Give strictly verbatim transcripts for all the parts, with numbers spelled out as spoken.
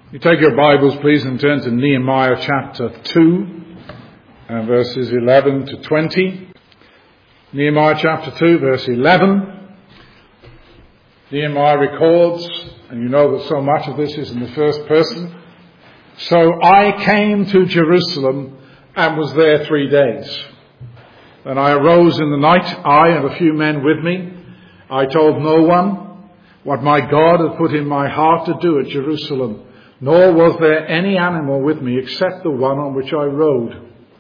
You take your Bibles, please, and turn to Nehemiah chapter two, and verses eleven to twenty. Nehemiah chapter two, verse eleven. Nehemiah records, and you know that so much of this is in the first person. So I came to Jerusalem and was there three days. Then I arose in the night, I and a few men with me. I told no one what my God had put in my heart to do at Jerusalem. Nor was there any animal with me except the one on which I rode.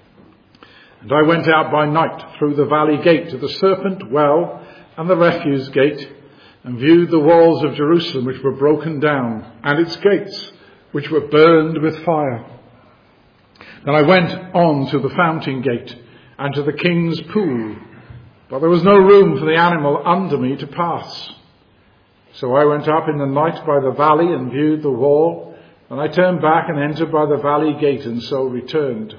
And I went out by night through the valley gate to the Serpent Well and the Refuse Gate, and viewed the walls of Jerusalem which were broken down, and its gates which were burned with fire. Then I went on to the Fountain Gate and to the King's Pool, but there was no room for the animal under me to pass. So I went up in the night by the valley and viewed the wall. And I turned back and entered by the valley gate, and so returned.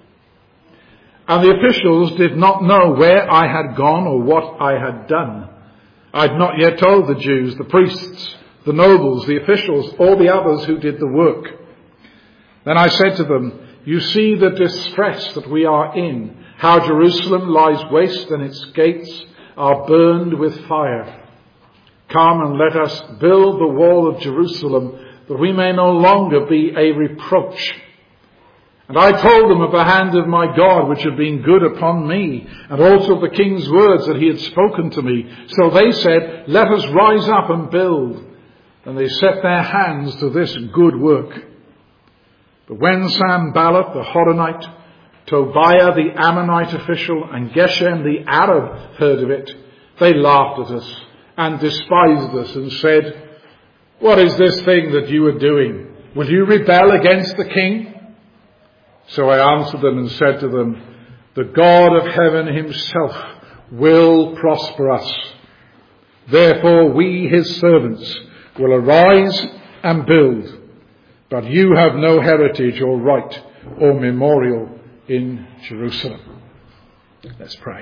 And the officials did not know where I had gone or what I had done. I had not yet told the Jews, the priests, the nobles, the officials, all the others who did the work. Then I said to them, "You see the distress that we are in, how Jerusalem lies waste and its gates are burned with fire. Come and let us build the wall of Jerusalem, that we may no longer be a reproach." And I told them of the hand of my God which had been good upon me, and also of the king's words that he had spoken to me. So they said, "Let us rise up and build." And they set their hands to this good work. But when Sanballat the Horonite, Tobiah the Ammonite official, and Geshem the Arab heard of it, they laughed at us and despised us and said, "What is this thing that you are doing? Will you rebel against the king?" So I answered them and said to them, "The God of heaven himself will prosper us. Therefore we, his servants, will arise and build. But you have no heritage or right or memorial in Jerusalem." Let's pray.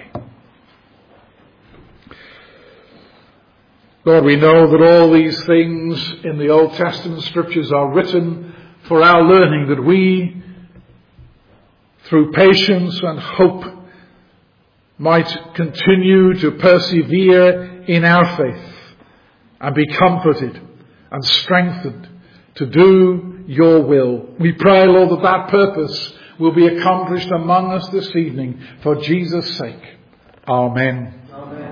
Lord, we know that all these things in the Old Testament scriptures are written for our learning, that we, through patience and hope, might continue to persevere in our faith and be comforted and strengthened to do your will. We pray, Lord, that that purpose will be accomplished among us this evening for Jesus' sake. Amen. Amen.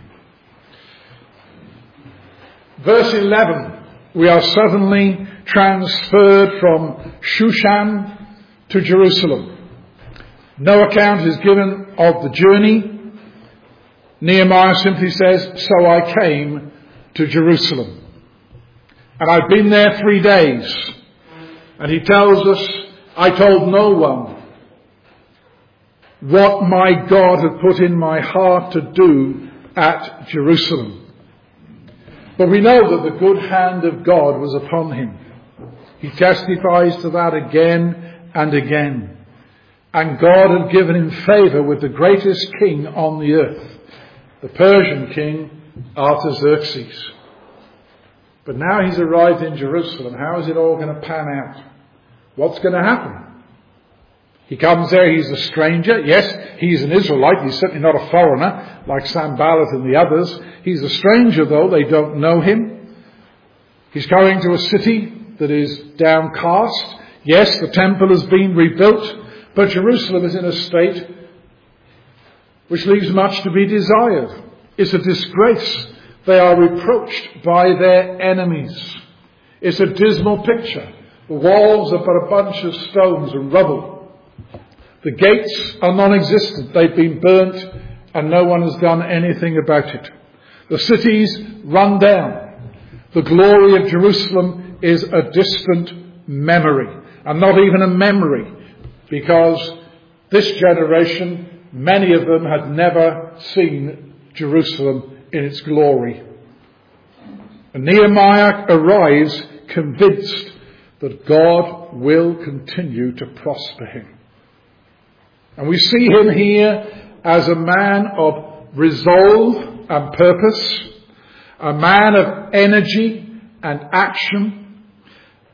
Verse eleven, we are suddenly transferred from Shushan to Jerusalem. No account is given of the journey. Nehemiah simply says, "So I came to Jerusalem. And I've been there three days." And he tells us, "I told no one what my God had put in my heart to do at Jerusalem." But we know that the good hand of God was upon him. He testifies to that again and again. And God had given him favour with the greatest king on the earth, the Persian king Artaxerxes. But now he's arrived in Jerusalem. How is it all going to pan out? What's going to happen? He comes there, he's a stranger. Yes, he's an Israelite. He's certainly not a foreigner like Sanballat and the others. He's a stranger, though. They don't know him. He's going to a city that is downcast. Yes, the temple has been rebuilt, but Jerusalem is in a state which leaves much to be desired. It's a disgrace. They are reproached by their enemies. It's a dismal picture. The walls are but a bunch of stones and rubble. The gates are non-existent. They've been burnt and no one has done anything about it. The city's run down. The glory of Jerusalem is a distant memory. And not even a memory, because this generation, many of them had never seen Jerusalem in its glory. And Nehemiah arrives convinced that God will continue to prosper him. And we see him here as a man of resolve and purpose, a man of energy and action,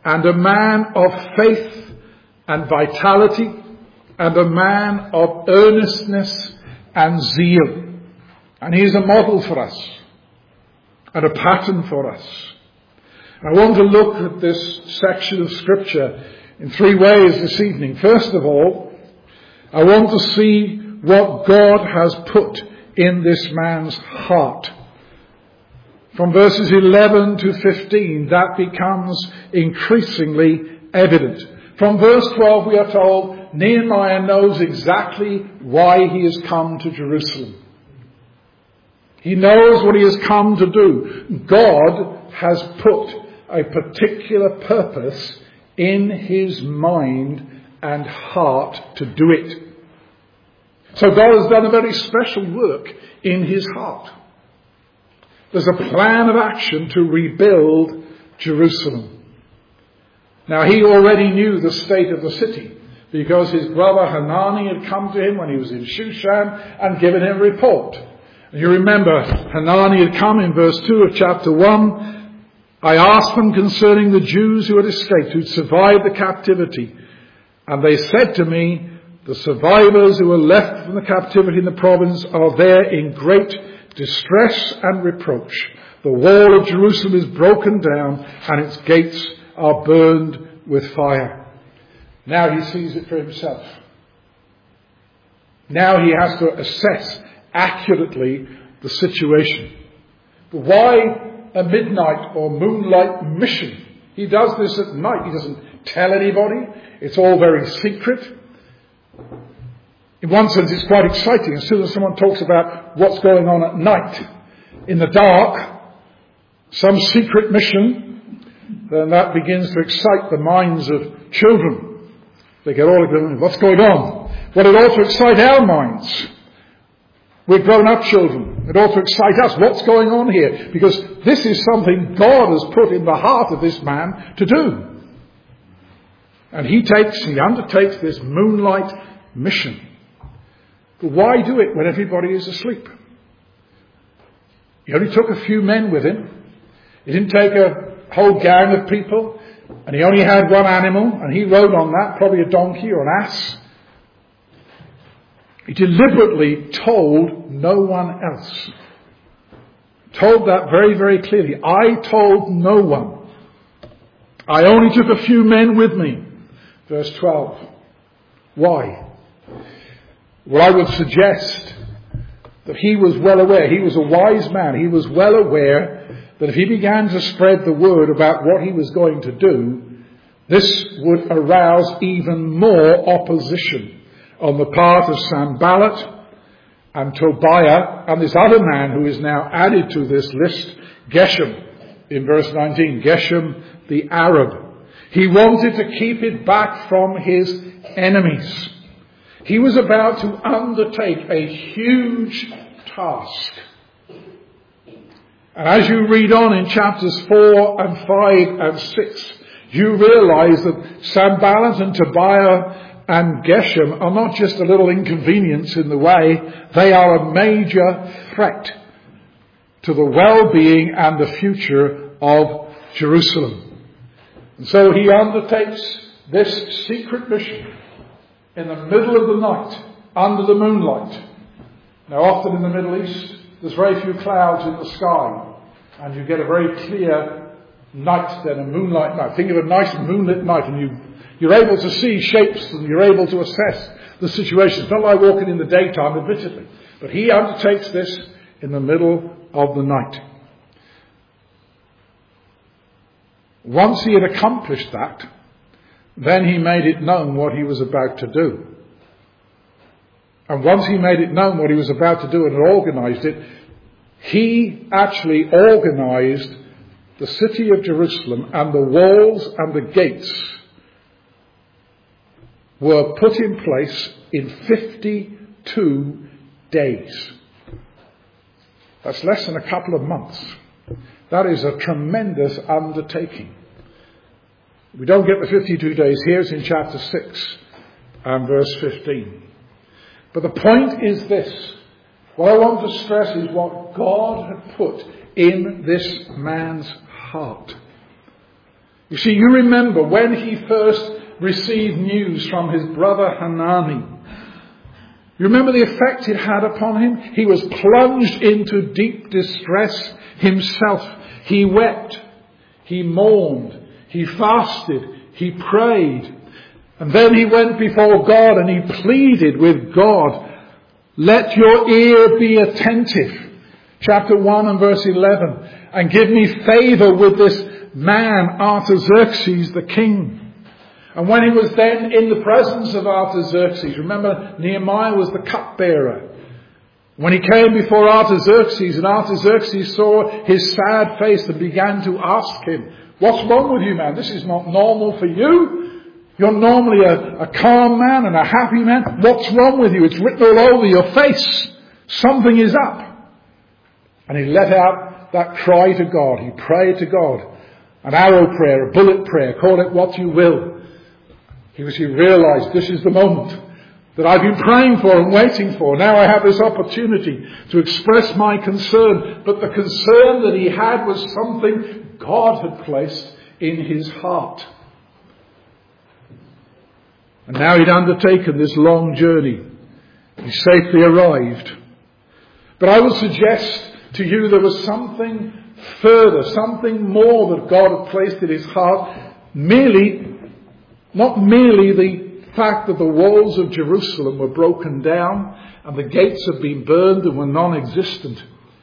and a man of faith and vitality, and a man of earnestness and zeal. And he is a model for us and a pattern for us. I want to look at this section of Scripture in three ways this evening. First of all, I want to see what God has put in this man's heart. From verses eleven to fifteen, that becomes increasingly evident. From verse twelve, we are told Nehemiah knows exactly why he has come to Jerusalem. He knows what he has come to do. God has put a particular purpose in his mind and heart to do it. So God has done a very special work in his heart. There's a plan of action to rebuild Jerusalem. Now, he already knew the state of the city because his brother Hanani had come to him when he was in Shushan and given him a report. And you remember, Hanani had come in verse two of chapter one. I asked them concerning the Jews who had escaped, who had survived the captivity. And they said to me, the survivors who were left from the captivity in the province are there in great distress and reproach. The wall of Jerusalem is broken down and its gates are burned with fire. Now he sees it for himself. Now he has to assess accurately the situation. But why a midnight or moonlight mission? He does this at night. He doesn't tell anybody. It's all very secret. In one sense, it's quite exciting. As soon as someone talks about what's going on at night, in the dark, some secret mission, then that begins to excite the minds of children. They get all excited. What's going on? Well, it ought to excite our minds. We're grown-up children. It ought to excite us. What's going on here? Because this is something God has put in the heart of this man to do. And he takes, he undertakes this moonlight mission. But why do it when everybody is asleep? He only took a few men with him. He didn't take a whole gang of people. And he only had one animal, and he rode on that, probably a donkey or an ass. He deliberately told no one else. Told that very, very clearly. I told no one. I only took a few men with me. Verse twelve. Why? Well, I would suggest that he was well aware. He was a wise man. He was well aware that if he began to spread the word about what he was going to do, this would arouse even more opposition on the part of Sanballat and Tobiah and this other man who is now added to this list, Geshem, in verse nineteen, Geshem the Arab. He wanted to keep it back from his enemies. He was about to undertake a huge task. And as you read on in chapters four and five and six, you realize that Sanballat and Tobiah and Geshem are not just a little inconvenience in the way, they are a major threat to the well-being and the future of Jerusalem. And so he undertakes this secret mission in the middle of the night, under the moonlight. Now often in the Middle East, there's very few clouds in the sky, and you get a very clear night then, a moonlight night. Think of a nice moonlit night, and you, you're able to see shapes, and you're able to assess the situation. It's not like walking in the daytime, admittedly. But he undertakes this in the middle of the night. Once he had accomplished that, then he made it known what he was about to do. And once he made it known what he was about to do and had organised it, he actually organised the city of Jerusalem, and the walls and the gates were put in place in fifty-two days. That's less than a couple of months. That is a tremendous undertaking. We don't get the fifty-two days here. It's in chapter six and verse fifteen. But the point is this. What I want to stress is what God had put in this man's heart. You see, you remember when he first received news from his brother Hanani. You remember the effect it had upon him? He was plunged into deep distress himself. He wept. He mourned. He fasted. He prayed. And then he went before God and he pleaded with God, let your ear be attentive. Chapter one and verse eleven. And give me favour with this man, Artaxerxes the king. And when he was then in the presence of Artaxerxes, remember Nehemiah was the cupbearer. When he came before Artaxerxes and Artaxerxes saw his sad face and began to ask him, what's wrong with you, man? This is not normal for you. You're normally a, a calm man and a happy man. What's wrong with you? It's written all over your face. Something is up. And he let out that cry to God. He prayed to God. An arrow prayer, a bullet prayer, call it what you will. He was, he realized this is the moment that I've been praying for and waiting for. Now I have this opportunity to express my concern. But the concern that he had was something God had placed in his heart. And now he'd undertaken this long journey. He safely arrived. But I would suggest to you there was something further, something more that God had placed in his heart. Merely, not merely the fact that the walls of Jerusalem were broken down and the gates had been burned and were non-existent.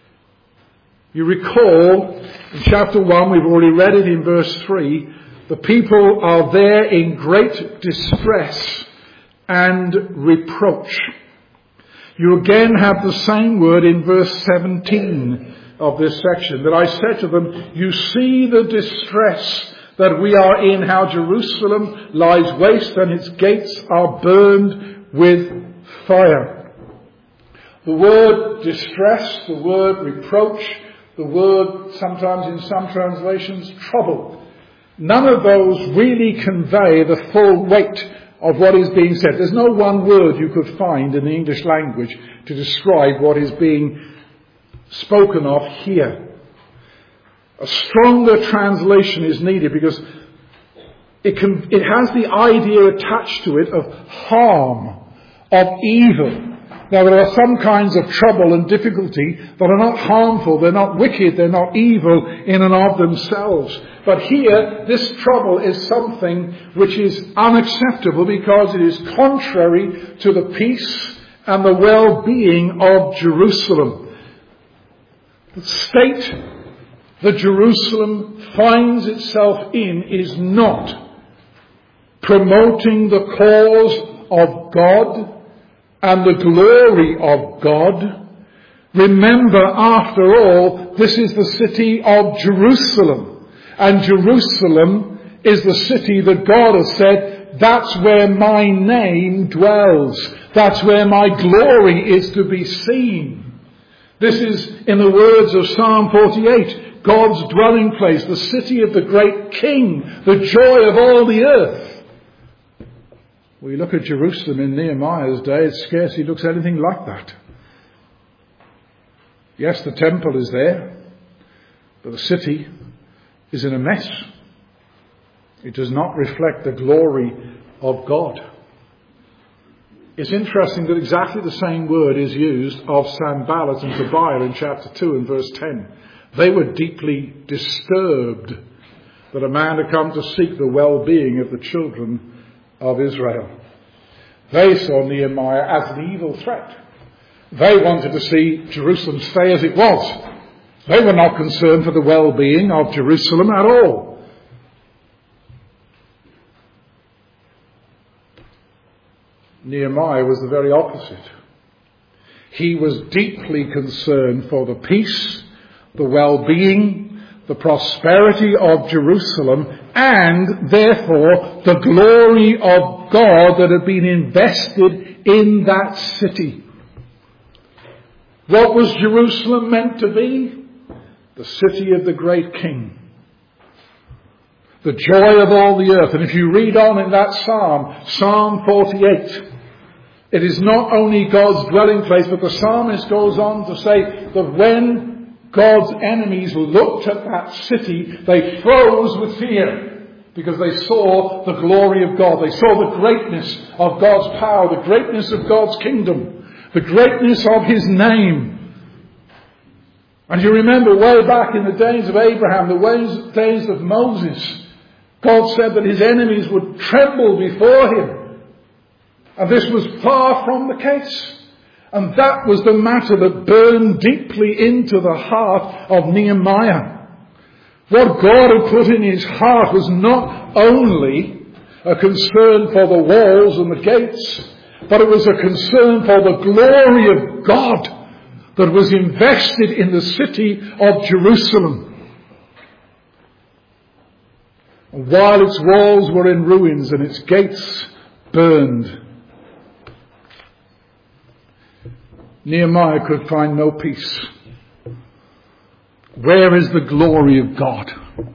You recall in chapter one, we've already read it in verse three, the people are there in great distress and reproach. You again have the same word in verse seventeen of this section, that I said to them, you see the distress that we are in, how Jerusalem lies waste and its gates are burned with fire. The word distress, the word reproach, the word sometimes in some translations trouble, none of those really convey the full weight of what is being said. There's no one word you could find in the English language to describe what is being spoken of here. A stronger translation is needed because it can, it has the idea attached to it of harm, of evil. Now there are some kinds of trouble and difficulty that are not harmful, they're not wicked, they're not evil in and of themselves. But here, this trouble is something which is unacceptable because it is contrary to the peace and the well-being of Jerusalem. The state that Jerusalem finds itself in is not promoting the cause of God and the glory of God. Remember, after all, this is the city of Jerusalem. And Jerusalem is the city that God has said, that's where my name dwells. That's where my glory is to be seen. This is, in the words of Psalm forty-eight, God's dwelling place, the city of the great King, the joy of all the earth. We look at Jerusalem in Nehemiah's day, it scarcely looks anything like that. Yes, the temple is there, but the city is in a mess. It does not reflect the glory of God. It's interesting that exactly the same word is used of Sanballat and Tobiah in chapter two and verse ten. They were deeply disturbed that a man had come to seek the well-being of the children of Israel. They saw Nehemiah as an evil threat. They wanted to see Jerusalem stay as it was. They were not concerned for the well-being of Jerusalem at all. Nehemiah was the very opposite. He was deeply concerned for the peace, the well-being, the prosperity of Jerusalem, and therefore the glory of God that had been invested in that city. What was Jerusalem meant to be? The city of the great King. The joy of all the earth. And if you read on in that psalm, Psalm forty-eight, it is not only God's dwelling place, but the psalmist goes on to say that when God's enemies looked at that city, they froze with fear. because they saw the glory of God. They saw the greatness of God's power, the greatness of God's kingdom, the greatness of his name. And you remember way back in the days of Abraham, the ways, days of Moses, God said that his enemies would tremble before him. And this was far from the case. And that was the matter that burned deeply into the heart of Nehemiah. What God had put in his heart was not only a concern for the walls and the gates, but it was a concern for the glory of God that was invested in the city of Jerusalem. And while its walls were in ruins and its gates burned, Nehemiah could find no peace. Where is the glory of God?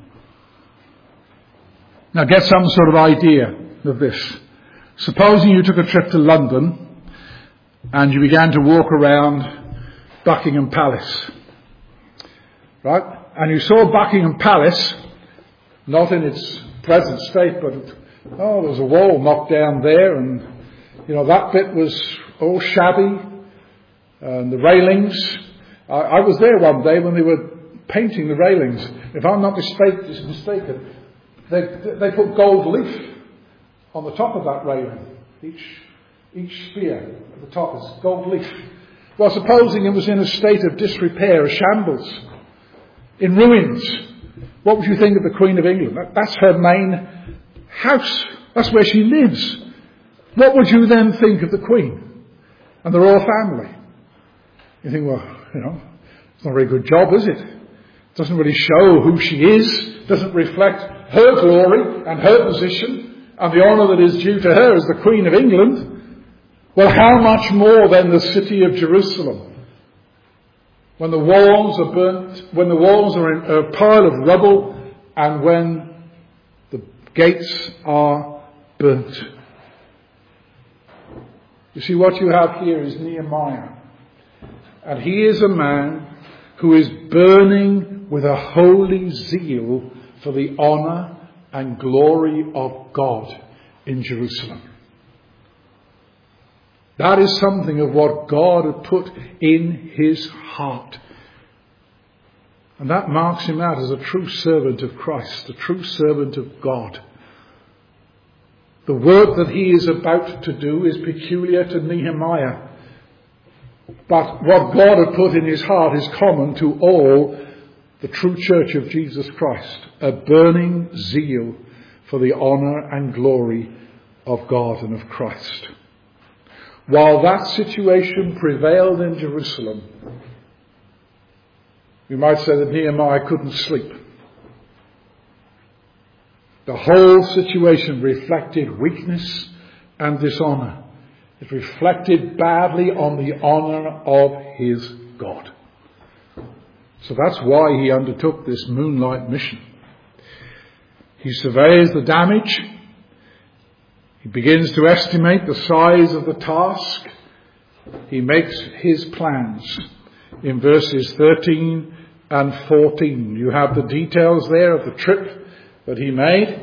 Now get some sort of idea of this. Supposing you took a trip to London and you began to walk around Buckingham Palace. Right? And you saw Buckingham Palace, not in its present state, but oh, there's a wall knocked down there, and you know that bit was all shabby, and the railings. I, I was there one day when they were painting the railings. If I'm not mistake, mistaken, they they put gold leaf on the top of that railing. Each each spear at the top is gold leaf. Well, supposing it was in a state of disrepair, a shambles, in ruins, what would you think of the Queen of England? That, that's her main house. That's where she lives. What would you then think of the Queen and the royal family? You think, well, you know, it's not a very good job, is it? It doesn't really show who she is. Doesn't reflect her glory and her position and the honour that is due to her as the Queen of England. Well, how much more then the city of Jerusalem? When the walls are burnt, when the walls are in a pile of rubble, and when the gates are burnt. You see, what you have here is Nehemiah. And he is a man who is burning with a holy zeal for the honour and glory of God in Jerusalem. That is something of what God had put in his heart. And that marks him out as a true servant of Christ, a true servant of God. The work that he is about to do is peculiar to Nehemiah. But what God had put in his heart is common to all the true church of Jesus Christ. A burning zeal for the honour and glory of God and of Christ. While that situation prevailed in Jerusalem, we might say that Nehemiah couldn't sleep. The whole situation reflected weakness and dishonour. It reflected badly on the honour of his God. So that's why he undertook this moonlight mission. He surveys the damage. He begins to estimate the size of the task. He makes his plans in verses thirteen and fourteen. You have the details there of the trip that he made.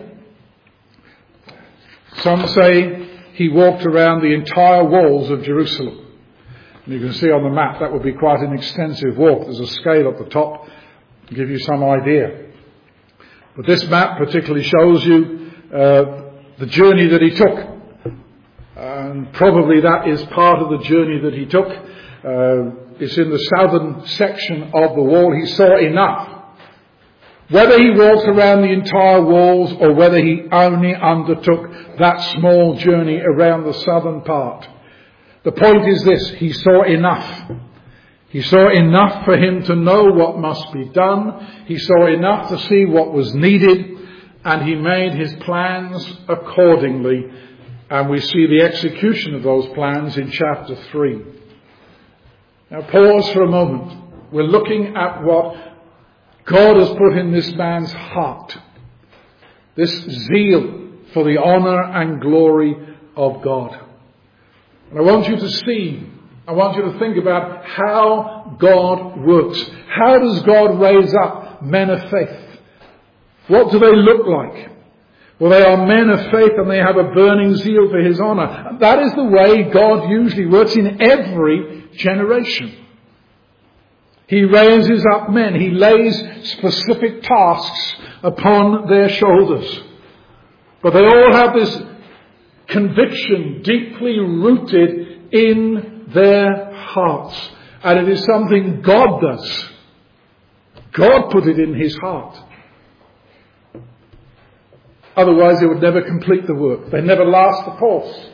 Some say he walked around the entire walls of Jerusalem. And you can see on the map that would be quite an extensive walk. There's a scale at the top to give you some idea. But this map particularly shows you uh, the journey that he took. And probably that is part of the journey that he took. Uh, it's in the southern section of the wall. He saw enough. Whether he walked around the entire walls or whether he only undertook that small journey around the southern part. The point is this: he saw enough. He saw enough for him to know what must be done. He saw enough to see what was needed. And he made his plans accordingly. And we see the execution of those plans in chapter three. Now pause for a moment. We're looking at what God has put in this man's heart. This zeal for the honour and glory of God. And I want you to see, I want you to think about how God works. How does God raise up men of faith? What do they look like? Well, they are men of faith and they have a burning zeal for his honour. And that is the way God usually works in every generation. He raises up men. He lays specific tasks upon their shoulders. But they all have this conviction deeply rooted in their hearts. And it is something God does. God put it in his heart. Otherwise they would never complete the work. They never last the course.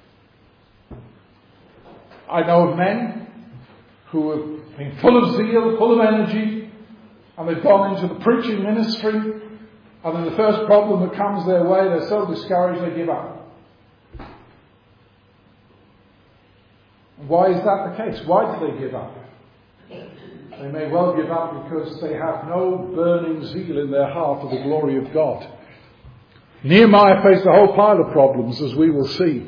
I know of men who have been full of zeal, full of energy, and they've gone into the preaching ministry, and then the first problem that comes their way, they're so discouraged they give up. Why is that the case? Why do they give up? They may well give up because they have no burning zeal in their heart for the glory of God. Nehemiah faced a whole pile of problems, as we will see.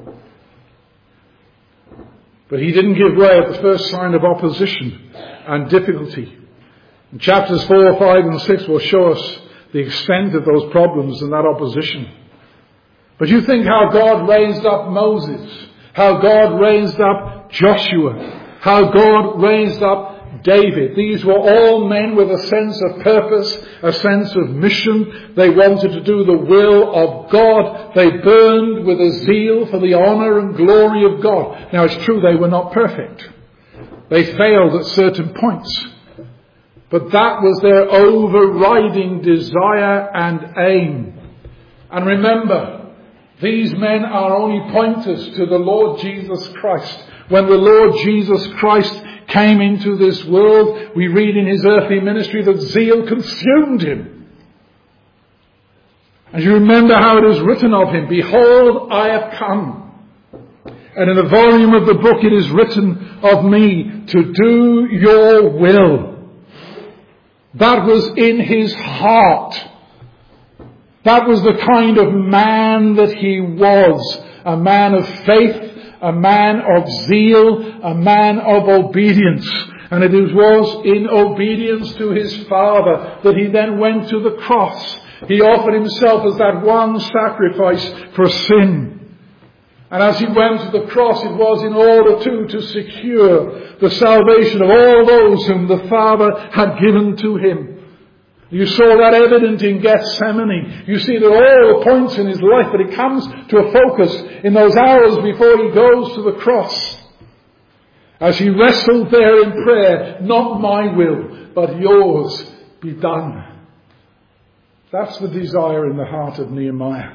But he didn't give way at the first sign of opposition and difficulty. And chapters four, five and six will show us the extent of those problems and that opposition. But you think how God raised up Moses, how God raised up Joshua, how God raised up David. These were all men with a sense of purpose, a sense of mission. They wanted to do the will of God. They burned with a zeal for the honour and glory of God. Now it's true they were not perfect. They failed at certain points. But that was their overriding desire and aim. And remember, these men are only pointers to the Lord Jesus Christ. When the Lord Jesus Christ came into this world, we read in his earthly ministry that zeal consumed him. And you remember how it is written of him, "Behold, I have come. And in the volume of the book it is written of me to do your will." That was in his heart. That was the kind of man that he was. A man of faith, a man of zeal, a man of obedience. And it was in obedience to his Father that he then went to the cross. He offered himself as that one sacrifice for sin. And as he went to the cross, it was in order too to secure the salvation of all those whom the Father had given to him. You saw that evident in Gethsemane. You see that all the points in his life, but it comes to a focus in those hours before he goes to the cross. As he wrestled there in prayer, "Not my will, but yours be done." That's the desire in the heart of Nehemiah.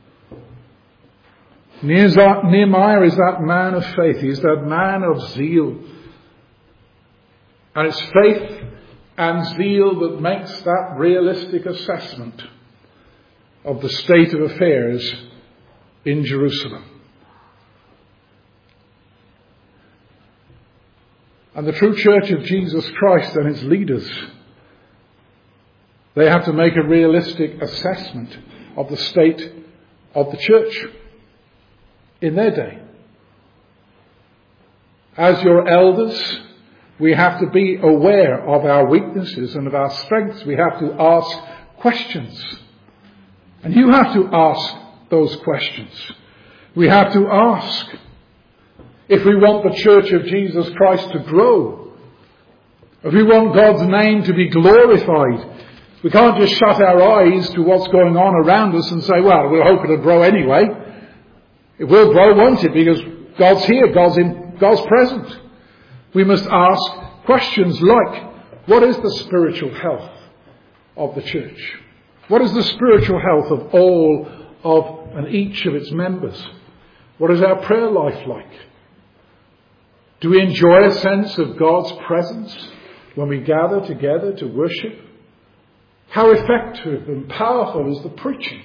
Nehemiah is that man of faith. He is that man of zeal. And it's faith and zeal that makes that realistic assessment of the state of affairs in Jerusalem. And the true church of Jesus Christ and its leaders, they have to make a realistic assessment of the state of the church in their day. As your elders, we have to be aware of our weaknesses and of our strengths. We have to ask questions. And you have to ask those questions. We have to ask if we want the church of Jesus Christ to grow. If we want God's name to be glorified. We can't just shut our eyes to what's going on around us and say, well, we'll hope it'll grow anyway. It will grow, won't it? Because God's here, God's in, God's present. We must ask questions like, what is the spiritual health of the church? What is the spiritual health of all of and each of its members? What is our prayer life like? Do we enjoy a sense of God's presence when we gather together to worship? How effective and powerful is the preaching?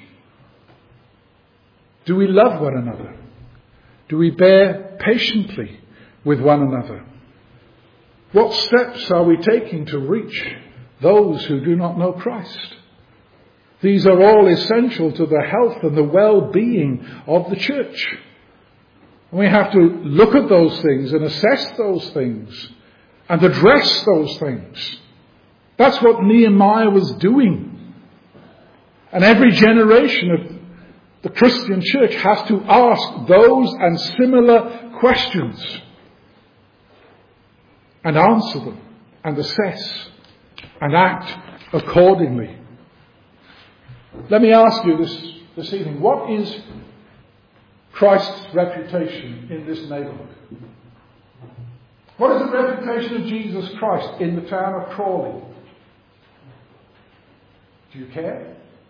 Do we love one another? Do we bear patiently with one another? What steps are we taking to reach those who do not know Christ? These are all essential to the health and the well-being of the church. And we have to look at those things and assess those things and address those things. That's what Nehemiah was doing. And every generation of The Christian church has to ask those and similar questions and answer them and assess and act accordingly. Let me ask you this, this evening, what is Christ's reputation in this neighbourhood? What is the reputation of Jesus Christ in the town of Crawley? Do you care?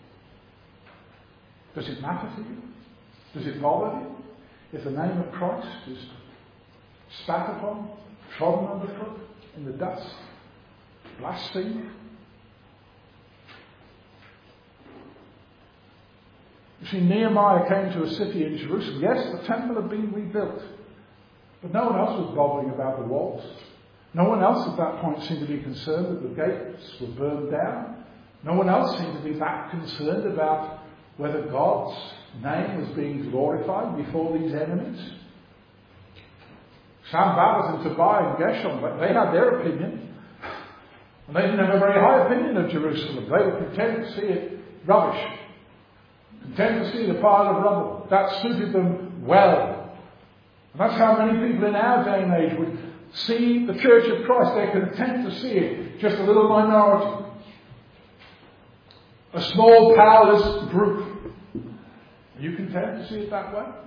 Does it matter to you? Does it bother you if the name of Christ is spat upon, trodden underfoot, in the dust, blasphemed? You see, Nehemiah came to a city in Jerusalem. Yes, the temple had been rebuilt, but no one else was bothering about the walls. No one else at that point seemed to be concerned that the gates were burned down. No one else seemed to be that concerned about whether God's name was being glorified before these enemies. Sanballat and Tobiah and Geshem, but they had their opinion. And they didn't have a very high opinion of Jerusalem. They were content to see it rubbish. Content to see the pile of rubble. That suited them well. And that's how many people in our day and age would see the Church of Christ. They're content to see it just a little minority. A small, powerless group. Are you content to see it that way?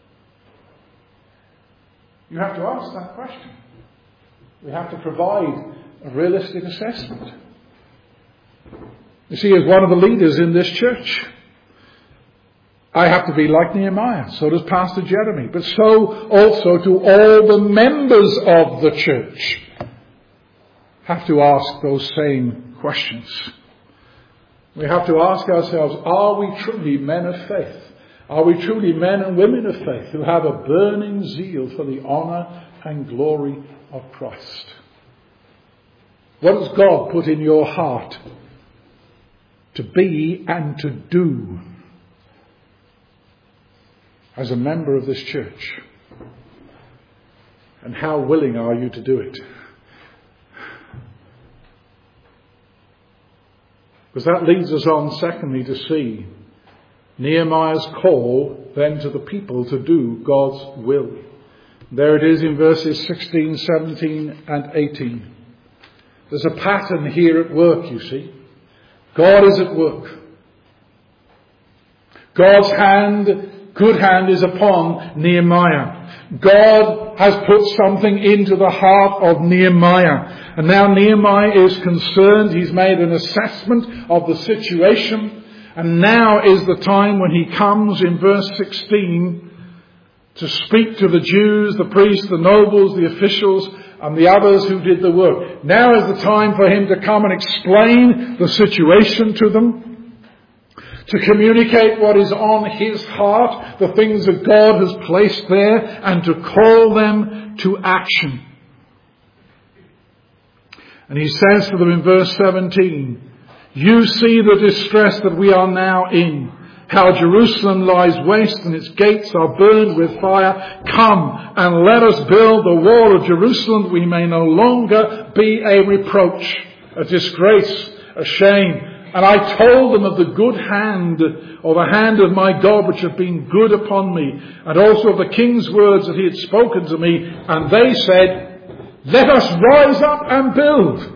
You have to ask that question. We have to provide a realistic assessment. You see, as one of the leaders in this church, I have to be like Nehemiah. So does Pastor Jeremy. But so also do all the members of the church have to ask those same questions. We have to ask ourselves, are we truly men of faith? Are we truly men and women of faith who have a burning zeal for the honour and glory of Christ? What has God put in your heart to be and to do as a member of this church? And how willing are you to do it? Because that leads us on, secondly, to see Nehemiah's call then to the people to do God's will. There it is in verses sixteen, seventeen and eighteen. There's a pattern here at work, you see. God is at work. God's hand, good hand, is upon Nehemiah. God has put something into the heart of Nehemiah. And now Nehemiah is concerned. He's made an assessment of the situation. And now is the time when he comes in verse sixteen to speak to the Jews, the priests, the nobles, the officials, and the others who did the work. Now is the time for him to come and explain the situation to them, to communicate what is on his heart, the things that God has placed there, and to call them to action. And he says to them in verse seventeen, you see the distress that we are now in, how Jerusalem lies waste and its gates are burned with fire. Come and let us build the wall of Jerusalem that we may no longer be a reproach, a disgrace, a shame. And I told them of the good hand, or the hand of my God which had been good upon me, and also of the king's words that he had spoken to me. And they said, let us rise up and build.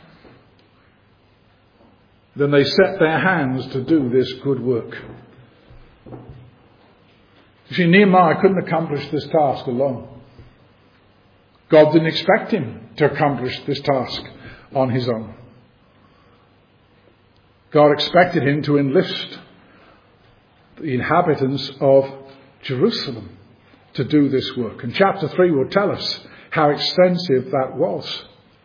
Then they set their hands to do this good work. You see, Nehemiah couldn't accomplish this task alone. God didn't expect him to accomplish this task on his own. God expected him to enlist the inhabitants of Jerusalem to do this work. And chapter three will tell us how extensive that was.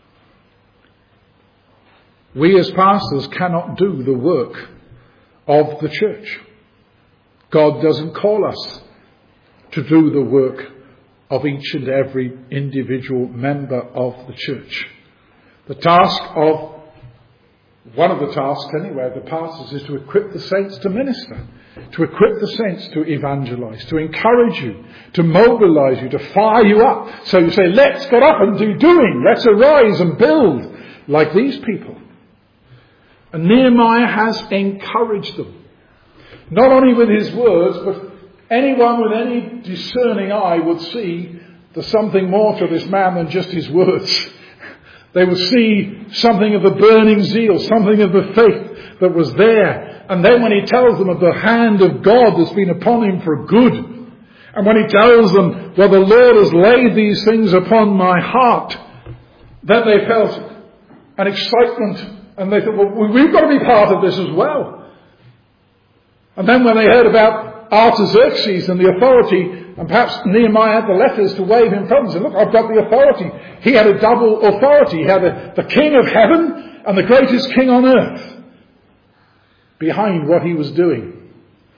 We as pastors cannot do the work of the church. God doesn't call us to do the work of each and every individual member of the church. The task of, one of the tasks anyway, of the pastors is to equip the saints to minister, to equip the saints to evangelize, to encourage you, to mobilize you, to fire you up. So you say, let's get up and do doing, let's arise and build like these people. And Nehemiah has encouraged them. Not only with his words, but anyone with any discerning eye would see there's something more to this man than just his words. They would see something of the burning zeal, something of the faith that was there. And then when he tells them of the hand of God that's been upon him for good, and when he tells them, well, the Lord has laid these things upon my heart, then they felt an excitement, and they thought, well, we've got to be part of this as well. And then when they heard about Artaxerxes and the authority, and perhaps Nehemiah had the letters to wave in front and say, look, I've got the authority. He had a double authority. He had a, the king of heaven and the greatest king on earth behind what he was doing.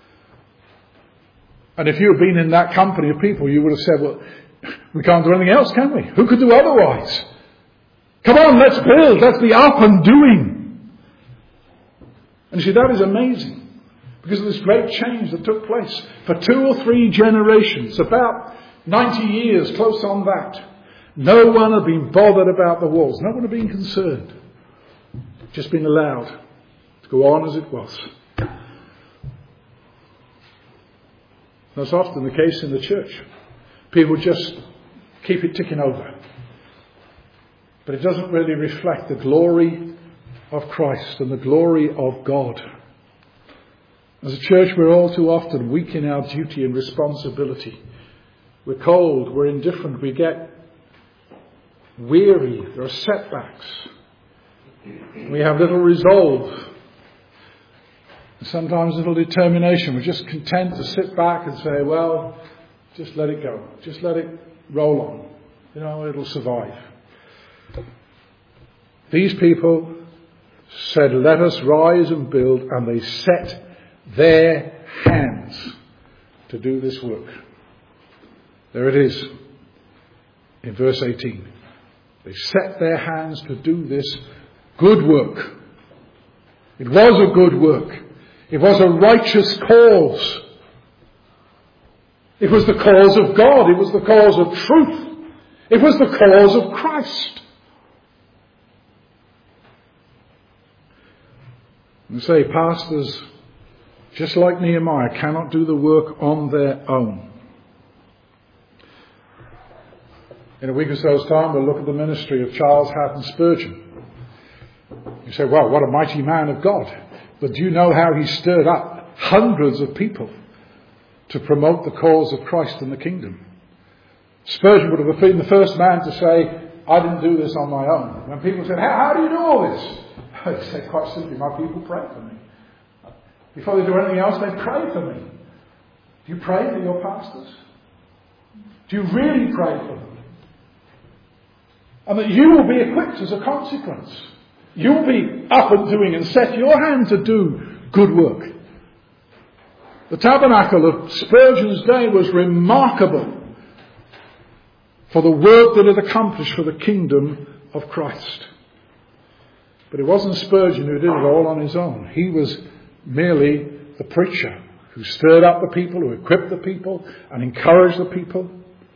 And if you had been in that company of people, you would have said, well, we can't do anything else, can we? Who could do otherwise? Come on, let's build. Let's be up and doing. And you see, that is amazing. Because of this great change that took place for two or three generations, about ninety years, close on that. No one had been bothered about the walls. No one had been concerned. Just been allowed to go on as it was. That's often the case in the church. People just keep it ticking over. But it doesn't really reflect the glory of Christ and the glory of God. As a church, we're all too often weak in our duty and responsibility. We're cold, we're indifferent, we get weary, there are setbacks. We have little resolve, sometimes little determination. We're just content to sit back and say, well, just let it go. Just let it roll on. You know, it'll survive. These people said, let us rise and build, and they set their hands to do this work. There it is in verse eighteen. They set their hands to do this good work. It was a good work. It was a righteous cause. It was the cause of God. It was the cause of truth. It was the cause of Christ. And say, pastors, just like Nehemiah, cannot do the work on their own. In a week or so's time, we'll look at the ministry of Charles Haddon Spurgeon. You say, well, what a mighty man of God. But do you know how he stirred up hundreds of people to promote the cause of Christ and the kingdom? Spurgeon would have been the first man to say, I didn't do this on my own. When people said, how, how do you do all this? He said, quite simply, my people pray for me. Before they do anything else, they pray for me. Do you pray for your pastors? Do you really pray for them? And that you will be equipped as a consequence. You will be up and doing and set your hand to do good work. The tabernacle of Spurgeon's day was remarkable for the work that it accomplished for the kingdom of Christ. But it wasn't Spurgeon who did it all on his own. He was merely the preacher who stirred up the people, who equipped the people and encouraged the people.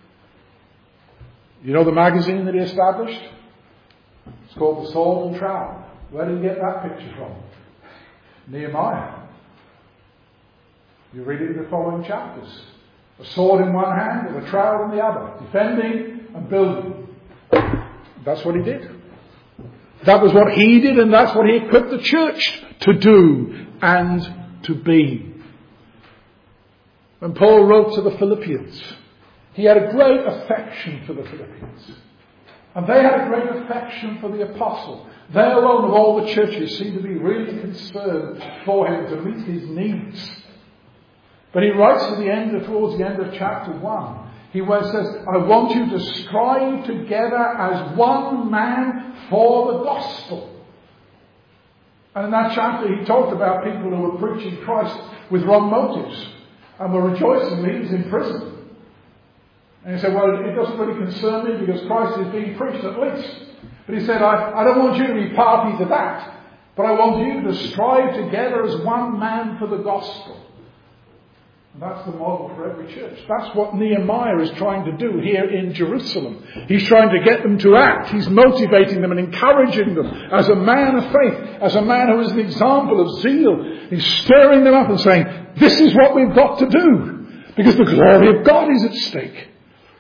You know the magazine that he established? It's called The Sword and Trowel. Where did he get that picture from? Nehemiah. You read it in the following chapters. A sword in one hand and a trowel in the other. Defending and building. That's what he did. That was what he did, and that's what he equipped the church to do and to be. When Paul wrote to the Philippians, he had a great affection for the Philippians. And they had a great affection for the apostle. They alone of all the churches seemed to be really concerned for him to meet his needs. But he writes to the end, towards the end of chapter one, he says, I want you to strive together as one man for the gospel. And in that chapter he talked about people who were preaching Christ with wrong motives and were rejoicing that he was in prison. And he said, well, it doesn't really concern me because Christ is being preached at least. But he said, I, I don't want you to be party to that, but I want you to strive together as one man for the gospel. That's the model for every church. That's what Nehemiah is trying to do here in Jerusalem. He's trying to get them to act. He's motivating them and encouraging them as a man of faith, as a man who is an example of zeal. He's stirring them up and saying, this is what we've got to do, because the glory of God is at stake.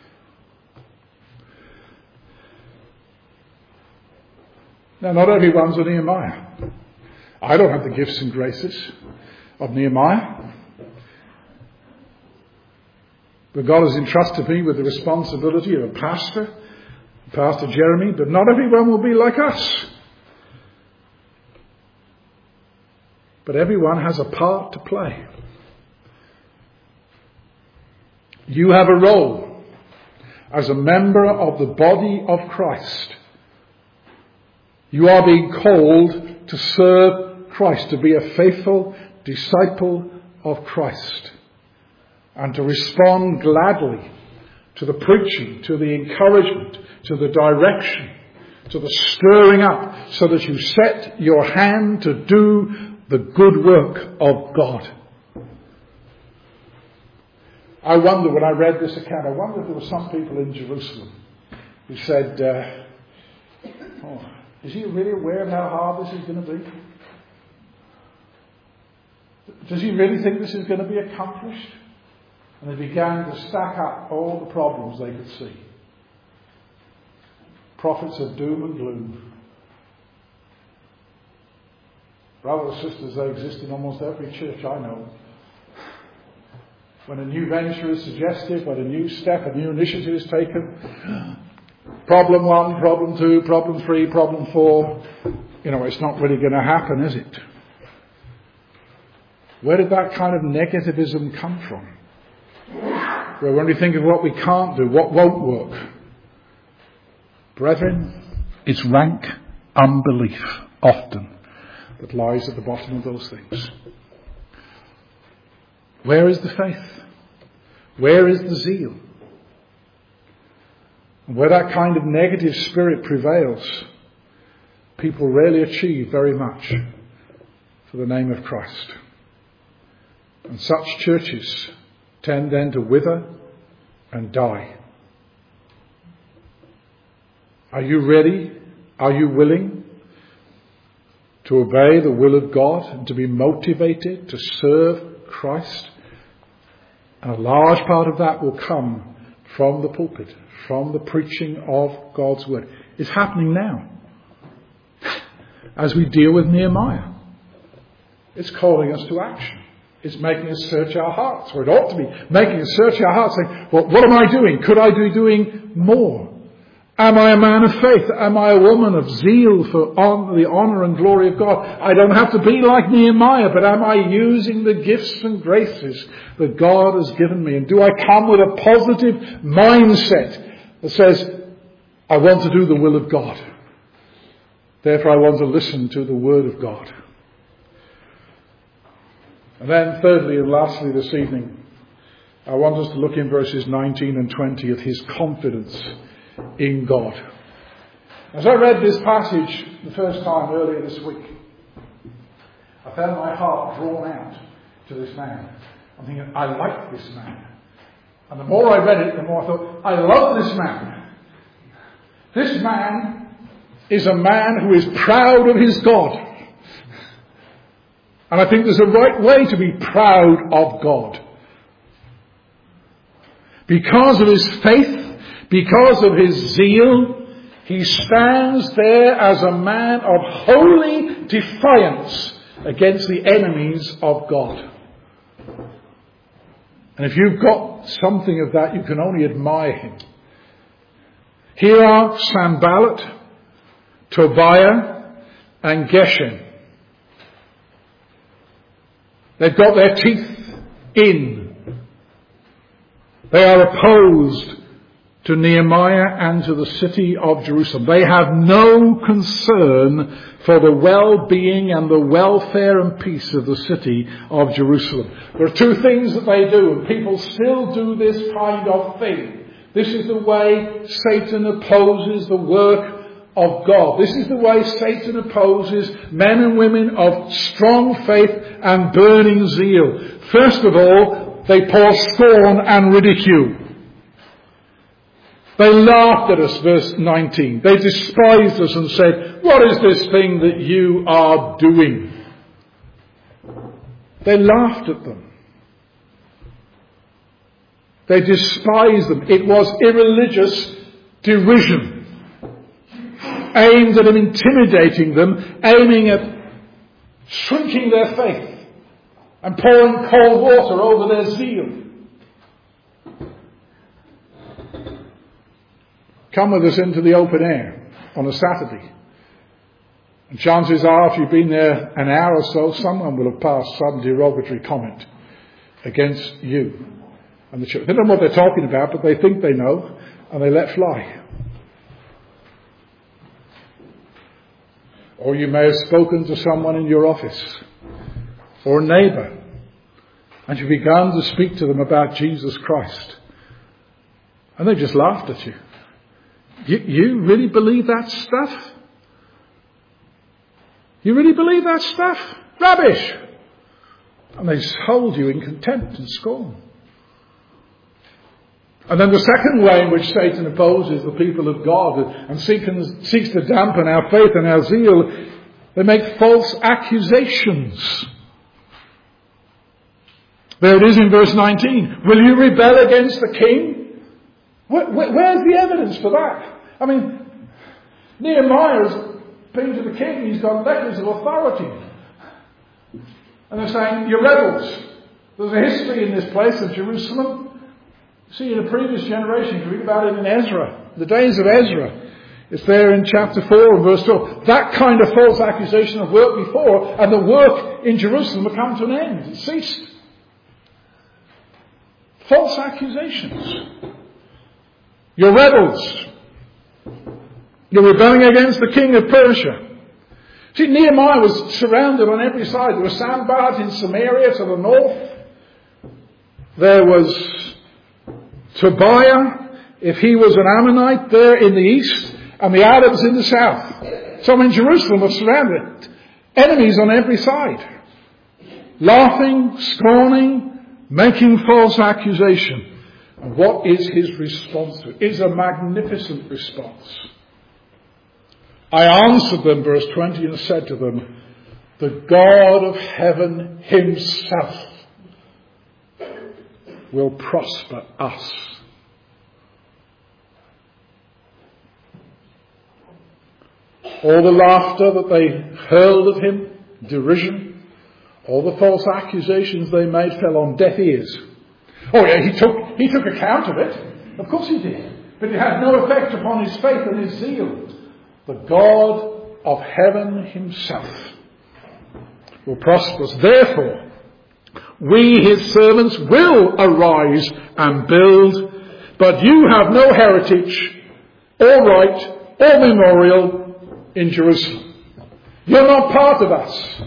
Now, not everyone's a Nehemiah. I don't have the gifts and graces of Nehemiah. But God has entrusted me with the responsibility of a pastor, Pastor Jeremy, but not everyone will be like us. But everyone has a part to play. You have a role as a member of the body of Christ. You are being called to serve Christ, to be a faithful disciple of Christ, and to respond gladly to the preaching, to the encouragement, to the direction, to the stirring up, so that you set your hand to do the good work of God. I wonder, when I read this account, I wonder if there were some people in Jerusalem who said, uh, oh, is he really aware of how hard this is going to be? Does he really think this is going to be accomplished? And they began to stack up all the problems they could see. Prophets of doom and gloom. Brothers and sisters, they exist in almost every church I know. When a new venture is suggested, when a new step, a new initiative is taken, problem one, problem two, problem three, problem four, you know, it's not really going to happen, is it? Where did that kind of negativism come from? Where when we think of what we can't do, what won't work. Brethren, it's rank unbelief often that lies at the bottom of those things. Where is the faith? Where is the zeal? And where that kind of negative spirit prevails, people rarely achieve very much for the name of Christ. And such churches tend then to wither and die. Are you ready? Are you willing to obey the will of God and to be motivated to serve Christ? And a large part of that will come from the pulpit, from the preaching of God's word. It's happening now as we deal with Nehemiah. It's calling us to action. It's making us search our hearts, or it ought to be making us search our hearts, saying, well, what am I doing? Could I be doing more? Am I a man of faith? Am I a woman of zeal for on, the honour and glory of God? I don't have to be like Nehemiah, but am I using the gifts and graces that God has given me? And do I come with a positive mindset that says, I want to do the will of God. Therefore I want to listen to the word of God. And then thirdly and lastly this evening, I want us to look in verses nineteen and twenty at his confidence in God. As I read this passage the first time earlier this week, I found my heart drawn out to this man. I'm thinking, I like this man. And the more I read it, the more I thought, I love this man. This man is a man who is proud of his God. And I think there's a right way to be proud of God. Because of his faith, because of his zeal, he stands there as a man of holy defiance against the enemies of God. And if you've got something of that, you can only admire him. Here are Sanballat, Tobiah, and Geshem. They've got their teeth in. They are opposed to Nehemiah and to the city of Jerusalem. They have no concern for the well-being and the welfare and peace of the city of Jerusalem. There are two things that they do, and people still do this kind of thing. This is the way Satan opposes the work of God. This is the way Satan opposes men and women of strong faith and burning zeal. First of all, They pour scorn and ridicule. They laughed at us, verse nineteen. They despised us and said, what is this thing that you are doing? They laughed at them. They despised them. It was irreligious derision, aimed at intimidating them, aiming at shrinking their faith and pouring cold water over their zeal. Come with us into the open air on a Saturday. And chances are, if you've been there an hour or so, someone will have passed some derogatory comment against you and the church. They don't know what they're talking about, but they think they know, and they let fly. Or you may have spoken to someone in your office or a neighbour, and you've begun to speak to them about Jesus Christ, and they just laughed at you. You, you really believe that stuff? You really believe that stuff? Rubbish! And they hold you in contempt and scorn. And then the second way in which Satan opposes the people of God and seeks, seeks to dampen our faith and our zeal, they make false accusations. There it is in verse nineteen. Will you rebel against the king? Where, where, where's the evidence for that? I mean, Nehemiah's been to the king, he's got letters of authority. And they're saying, you're rebels. There's a history in this place of Jerusalem. See, in a previous generation, you read about it in Ezra, the days of Ezra. It's there in chapter four and verse twelve. That kind of false accusation of work before, and the work in Jerusalem had come to an end. It ceased. False accusations. You're rebels. You're rebelling against the king of Persia. See, Nehemiah was surrounded on every side. There was Sanballat in Samaria to the north. There was Tobiah, if he was an Ammonite, there in the east, and the Arabs in the south. So in Jerusalem was surrounded. Enemies on every side. Laughing, scorning, making false accusation. And what is his response to it? It is a magnificent response. I answered them, verse twenty, and said to them, the God of heaven himself will prosper us. All the laughter that they hurled at him, derision, all the false accusations they made fell on deaf ears. Oh yeah, he took, he took account of it. Of course he did. But it had no effect upon his faith and his zeal. The God of heaven himself will prosper us. Therefore, we, his servants, will arise and build, but you have no heritage, or right, or memorial in Jerusalem. You're not part of us.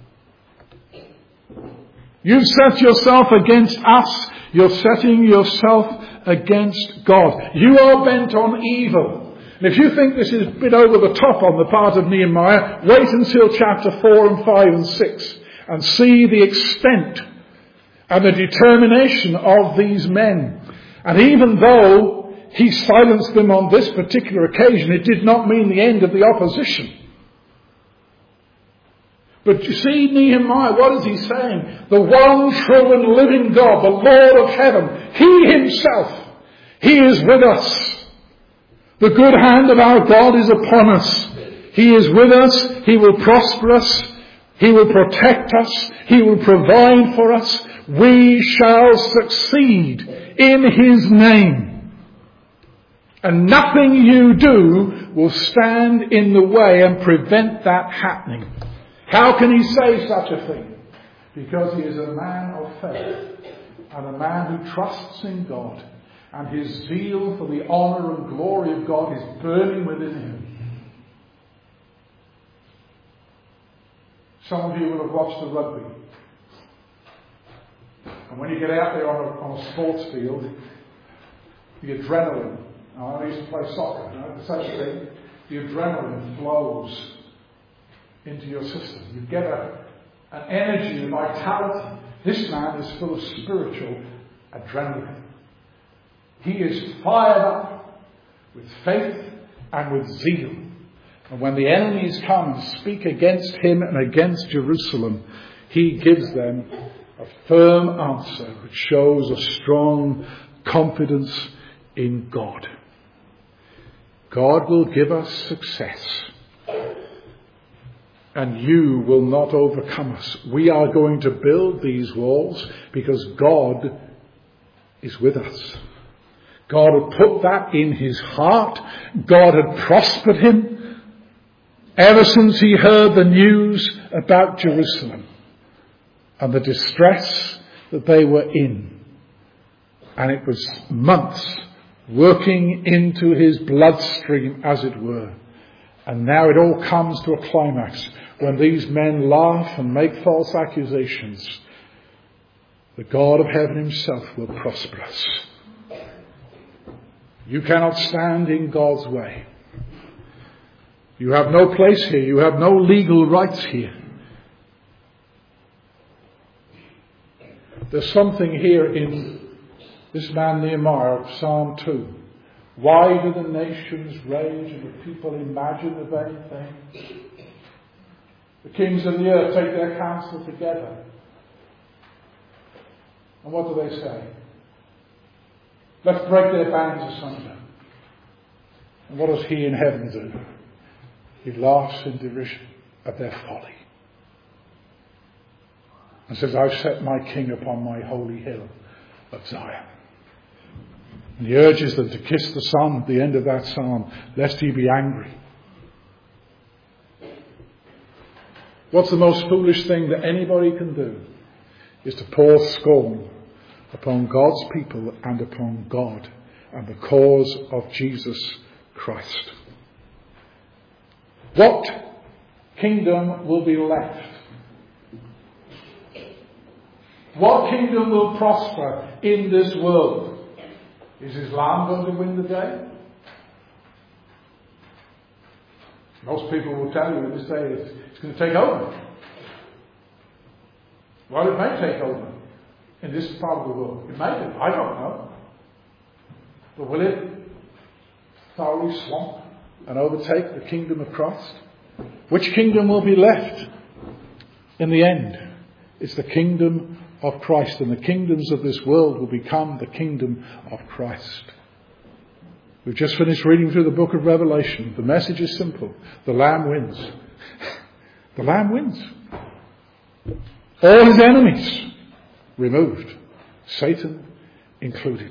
You've set yourself against us. You're setting yourself against God. You are bent on evil. And if you think this is a bit over the top on the part of Nehemiah, wait until chapter four and five and six and see the extent and the determination of these men. And even though he silenced them on this particular occasion, it did not mean the end of the opposition. But you see, Nehemiah, what is he saying? The one true and living God, the Lord of heaven, he himself, he is with us. The good hand of our God is upon us. He is with us. He will prosper us. He will protect us. He will provide for us. We shall succeed in his name. And nothing you do will stand in the way and prevent that happening. How can he say such a thing? Because he is a man of faith and a man who trusts in God. And his zeal for the honour and glory of God is burning within him. Some of you will have watched the rugby. And when you get out there on a, on a sports field, the adrenaline, I used to play soccer, you know, the same thing, the adrenaline flows into your system. You get a, an energy, a vitality. This man is full of spiritual adrenaline. He is fired up with faith and with zeal. And when the enemies come and speak against him and against Jerusalem, he gives them a firm answer which shows a strong confidence in God. God will give us success, and you will not overcome us. We are going to build these walls because God is with us. God had put that in his heart. God had prospered him ever since he heard the news about Jerusalem and the distress that they were in. And it was months working into his bloodstream, as it were. And now it all comes to a climax when these men laugh and make false accusations. The God of heaven himself will prosper us. You cannot stand in God's way. You have no place here. You have no legal rights here. There's something here in this man Nehemiah of Psalm two. Why do the nations rage and the people imagine a vain thing? The kings of the earth take their counsel together. And what do they say? Let's break their bands asunder. And what does he in heaven do? He laughs in derision at their folly. And says, I've set my king upon my holy hill of Zion. And he urges them to kiss the Son at the end of that psalm, lest he be angry. What's the most foolish thing that anybody can do is to pour scorn upon God's people and upon God and the cause of Jesus Christ. What kingdom will be left? What kingdom will prosper in this world? Is Islam going to win the day? Most people will tell you in this day it's, it's going to take over. Well, it may take over in this part of the world. It may do. I don't know. But will it thoroughly swamp and overtake the kingdom of Christ? Which kingdom will be left in the end? It's the kingdom of Christ, and the kingdoms of this world will become the kingdom of Christ. We've just finished reading through the book of Revelation. The message is simple. The Lamb wins. The Lamb wins. All his enemies removed. Satan included.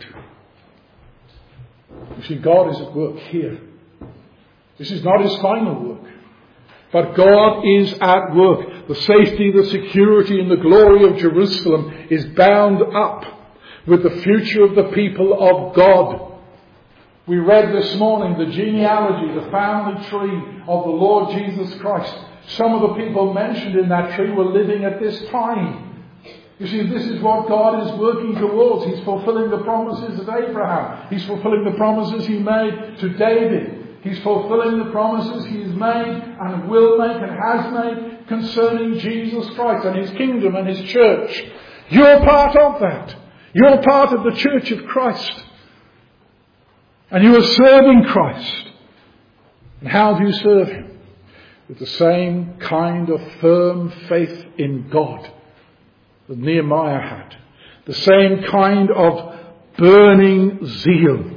You see, God is at work here. This is not his final work. But God is at work. The safety, the security and the glory of Jerusalem is bound up with the future of the people of God. We read this morning the genealogy, the family tree of the Lord Jesus Christ. Some of the people mentioned in that tree were living at this time. You see, this is what God is working towards. He's fulfilling the promises of Abraham. He's fulfilling the promises he made to David. He's fulfilling the promises he's made and will make and has made concerning Jesus Christ and his kingdom and his church. You're part of that. You're part of the church of Christ. And you are serving Christ. And how do you serve him? With the same kind of firm faith in God that Nehemiah had. The same kind of burning zeal.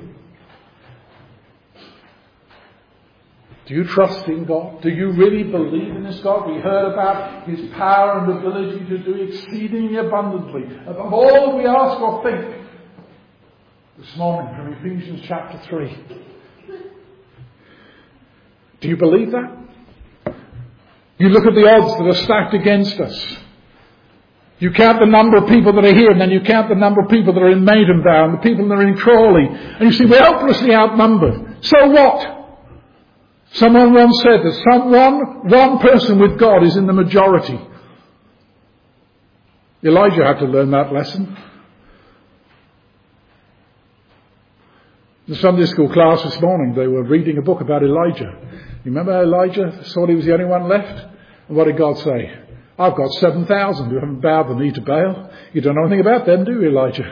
Do you trust in God? Do you really believe in this God? We heard about his power and ability to do exceedingly abundantly above all we ask or think this morning from Ephesians chapter three. Do you believe that? You look at the odds that are stacked against us. You count the number of people that are here, and then you count the number of people that are in Maidenbow and the people that are in Crawley, and you see we're hopelessly outnumbered. So what? Someone once said that someone, one person with God is in the majority. Elijah had to learn that lesson. In the Sunday school class this morning, they were reading a book about Elijah. You remember how Elijah thought he was the only one left? And what did God say? I've got seven thousand who haven't bowed the knee to Baal. You don't know anything about them, do you, Elijah?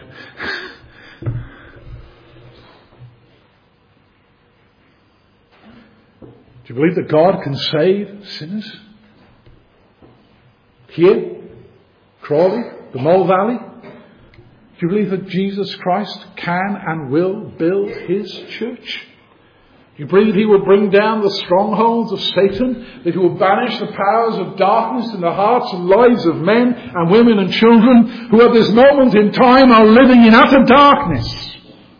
Do you believe that God can save sinners? Here, Crawley, the Mole Valley? Do you believe that Jesus Christ can and will build his church? Do you believe he will bring down the strongholds of Satan? That he will banish the powers of darkness in the hearts and lives of men and women and children who at this moment in time are living in utter darkness?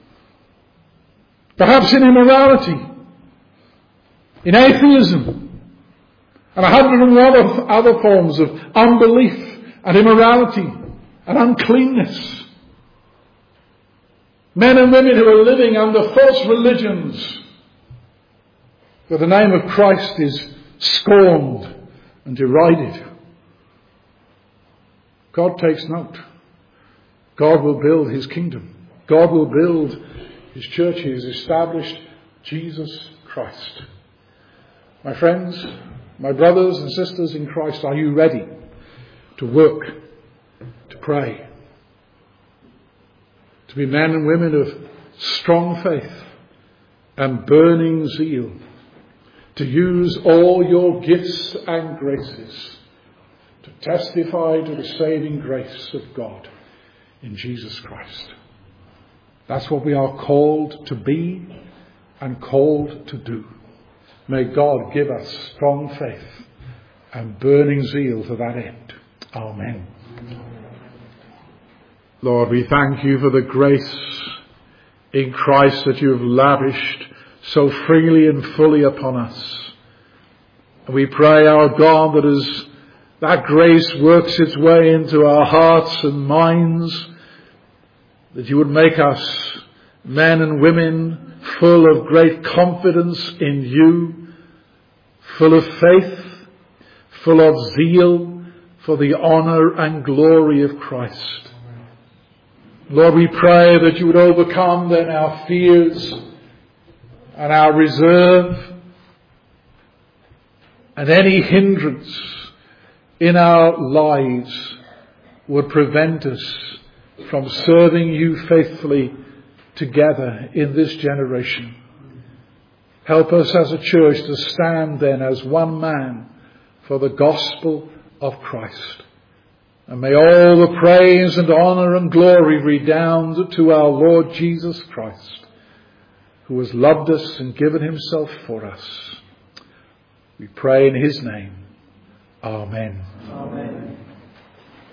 Perhaps in immorality, in atheism, and a hundred and one of other forms of unbelief and immorality and uncleanness. Men and women who are living under false religions, where the name of Christ is scorned and derided. God takes note. God will build his kingdom. God will build his church. He has established Jesus Christ. My friends, my brothers and sisters in Christ, are you ready to work, to pray, to be men and women of strong faith and burning zeal, to use all your gifts and graces to testify to the saving grace of God in Jesus Christ? That's what we are called to be and called to do. May God give us strong faith and burning zeal to that end. Amen. Lord, we thank you for the grace in Christ that you have lavished so freely and fully upon us. And we pray, our God, that as that grace works its way into our hearts and minds, that you would make us men and women full of great confidence in you, full of faith, full of zeal for the honour and glory of Christ. Lord, we pray that you would overcome then our fears and our reserve and any hindrance in our lives would prevent us from serving you faithfully together in this generation. Help us as a church to stand then as one man for the gospel of Christ. And may all the praise and honour and glory redound to our Lord Jesus Christ, who has loved us and given himself for us. We pray in his name. Amen. Amen.